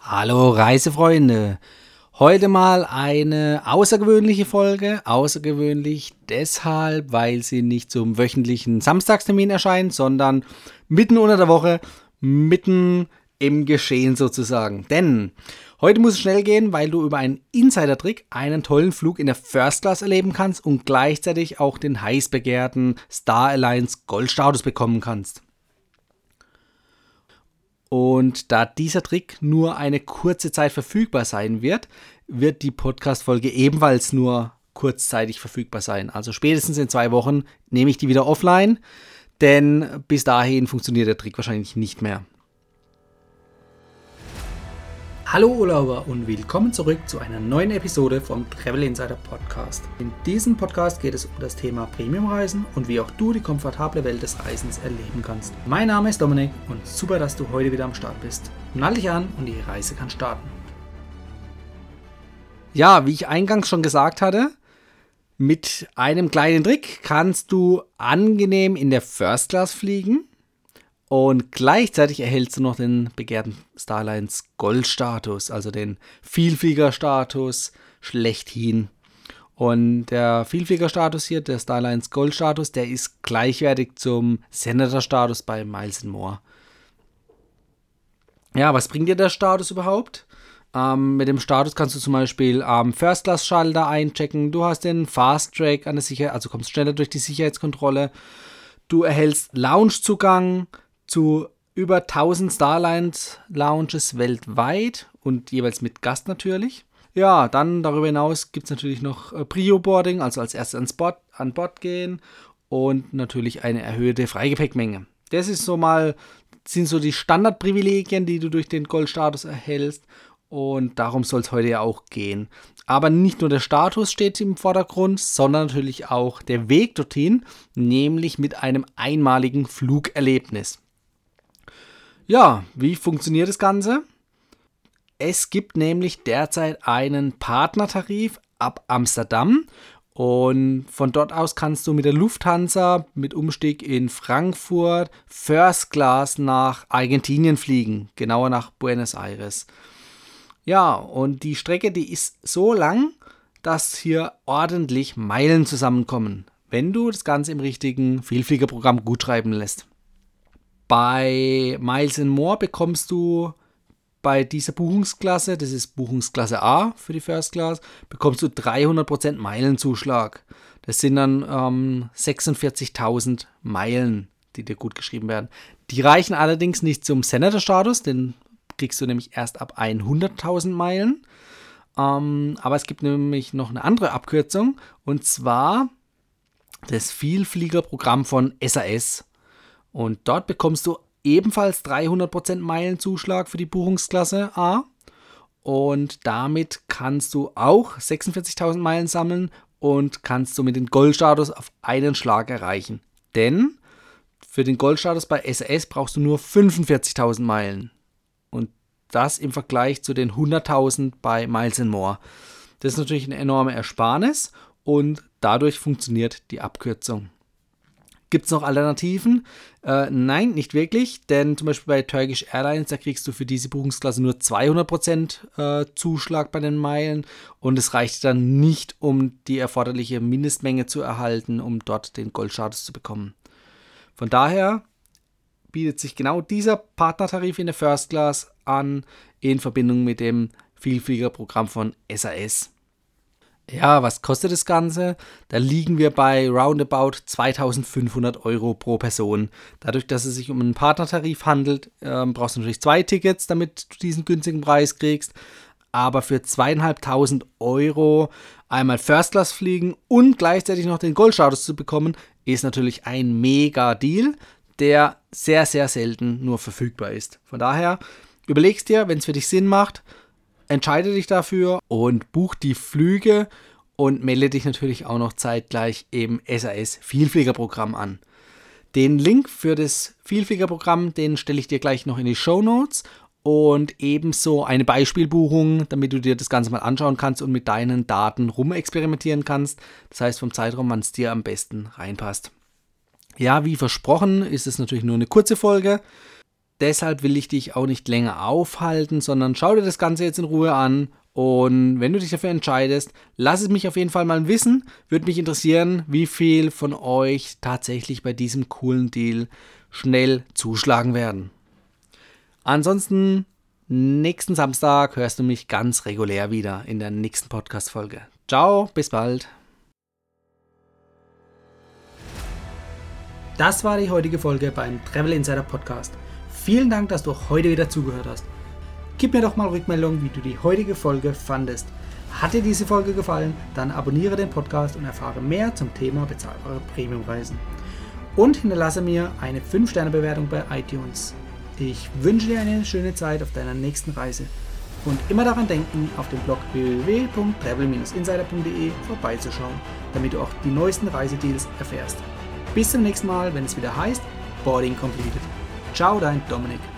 Hallo Reisefreunde, heute mal eine außergewöhnliche Folge, außergewöhnlich deshalb, weil sie nicht zum wöchentlichen Samstagstermin erscheint, sondern mitten unter der Woche, mitten im Geschehen sozusagen. Denn heute muss es schnell gehen, weil du über einen Insider-Trick einen tollen Flug in der First Class erleben kannst und gleichzeitig auch den heiß begehrten Star Alliance Goldstatus bekommen kannst. Und da dieser Trick nur eine kurze Zeit verfügbar sein wird, wird die Podcast-Folge ebenfalls nur kurzzeitig verfügbar sein. Also spätestens in 2 Wochen nehme ich die wieder offline, denn bis dahin funktioniert der Trick wahrscheinlich nicht mehr. Hallo Urlauber und willkommen zurück zu einer neuen Episode vom Travel Insider Podcast. In diesem Podcast geht es um das Thema Premiumreisen und wie auch du die komfortable Welt des Reisens erleben kannst. Mein Name ist Dominik und super, dass du heute wieder am Start bist. Nall dich an und die Reise kann starten. Ja, wie ich eingangs schon gesagt hatte, mit einem kleinen Trick kannst du angenehm in der First Class fliegen. Und gleichzeitig erhältst du noch den begehrten Star Alliance Gold-Status, also den Vielflieger-Status schlechthin. Und der Vielflieger-Status hier, der Star Alliance Gold-Status, der ist gleichwertig zum Senator-Status bei Miles & More. Ja, was bringt dir der Status überhaupt? Mit dem Status kannst du zum Beispiel am First-Class-Schalter einchecken. Du hast den Fast-Track an der Sicherheit, also kommst schneller durch die Sicherheitskontrolle. Du erhältst Loungezugang zu über 1000 Star Alliance Lounges weltweit und jeweils mit Gast natürlich. Ja, dann darüber hinaus gibt es natürlich noch Prio-Boarding, also als erstes an Bord gehen und natürlich eine erhöhte Freigepäckmenge. Das sind so die Standardprivilegien, die du durch den Goldstatus erhältst und darum soll es heute ja auch gehen. Aber nicht nur der Status steht im Vordergrund, sondern natürlich auch der Weg dorthin, nämlich mit einem einmaligen Flugerlebnis. Ja, wie funktioniert das Ganze? Es gibt nämlich derzeit einen Partnertarif ab Amsterdam und von dort aus kannst du mit der Lufthansa mit Umstieg in Frankfurt First Class nach Argentinien fliegen, genauer nach Buenos Aires. Ja, und die Strecke, die ist so lang, dass hier ordentlich Meilen zusammenkommen, wenn du das Ganze im richtigen Vielfliegerprogramm gutschreiben lässt. Bei Miles & More bekommst du bei dieser Buchungsklasse, das ist Buchungsklasse A für die First Class, bekommst du 300% Meilenzuschlag. Das sind dann 46.000 Meilen, die dir gut geschrieben werden. Die reichen allerdings nicht zum Senator-Status, den kriegst du nämlich erst ab 100.000 Meilen. Aber es gibt nämlich noch eine andere Abkürzung, und zwar das Vielfliegerprogramm von SAS. Und dort bekommst du ebenfalls 300% Meilenzuschlag für die Buchungsklasse A. Und damit kannst du auch 46.000 Meilen sammeln und kannst somit den Goldstatus auf einen Schlag erreichen. Denn für den Goldstatus bei SAS brauchst du nur 45.000 Meilen. Und das im Vergleich zu den 100.000 bei Miles & More. Das ist natürlich eine enorme Ersparnis und dadurch funktioniert die Abkürzung. Gibt es noch Alternativen? Nein, nicht wirklich, denn zum Beispiel bei Turkish Airlines, da kriegst du für diese Buchungsklasse nur 200% Zuschlag bei den Meilen und es reicht dann nicht, um die erforderliche Mindestmenge zu erhalten, um dort den Goldstatus zu bekommen. Von daher bietet sich genau dieser Partnertarif in der First Class an, in Verbindung mit dem Vielfliegerprogramm von SAS. Ja, was kostet das Ganze? Da liegen wir bei roundabout 2.500 € pro Person. Dadurch, dass es sich um einen Partnertarif handelt, brauchst du natürlich 2 Tickets, damit du diesen günstigen Preis kriegst. Aber für 2.500 € einmal First Class fliegen und gleichzeitig noch den Goldstatus zu bekommen, ist natürlich ein mega Deal, der sehr, sehr selten nur verfügbar ist. Von daher überlegst dir, wenn es für dich Sinn macht, entscheide dich dafür und buch die Flüge und melde dich natürlich auch noch zeitgleich im SAS Vielfliegerprogramm an. Den Link für das Vielfliegerprogramm, den stelle ich dir gleich noch in die Shownotes und ebenso eine Beispielbuchung, damit du dir das Ganze mal anschauen kannst und mit deinen Daten rumexperimentieren kannst. Das heißt vom Zeitraum, wann es dir am besten reinpasst. Ja, wie versprochen, ist es natürlich nur eine kurze Folge. Deshalb will ich dich auch nicht länger aufhalten, sondern schau dir das Ganze jetzt in Ruhe an. Und wenn du dich dafür entscheidest, lass es mich auf jeden Fall mal wissen. Würde mich interessieren, wie viel von euch tatsächlich bei diesem coolen Deal schnell zuschlagen werden. Ansonsten, nächsten Samstag hörst du mich ganz regulär wieder in der nächsten Podcast-Folge. Ciao, bis bald. Das war die heutige Folge beim Travel Insider Podcast. Vielen Dank, dass du heute wieder zugehört hast. Gib mir doch mal Rückmeldung, wie du die heutige Folge fandest. Hat dir diese Folge gefallen? Dann abonniere den Podcast und erfahre mehr zum Thema bezahlbare Premiumreisen. Und hinterlasse mir eine 5-Sterne-Bewertung bei iTunes. Ich wünsche dir eine schöne Zeit auf deiner nächsten Reise. Und immer daran denken, auf dem Blog www.travel-insider.de vorbeizuschauen, damit du auch die neuesten Reisedeals erfährst. Bis zum nächsten Mal, wenn es wieder heißt Boarding Completed. Ciao, dein Dominik.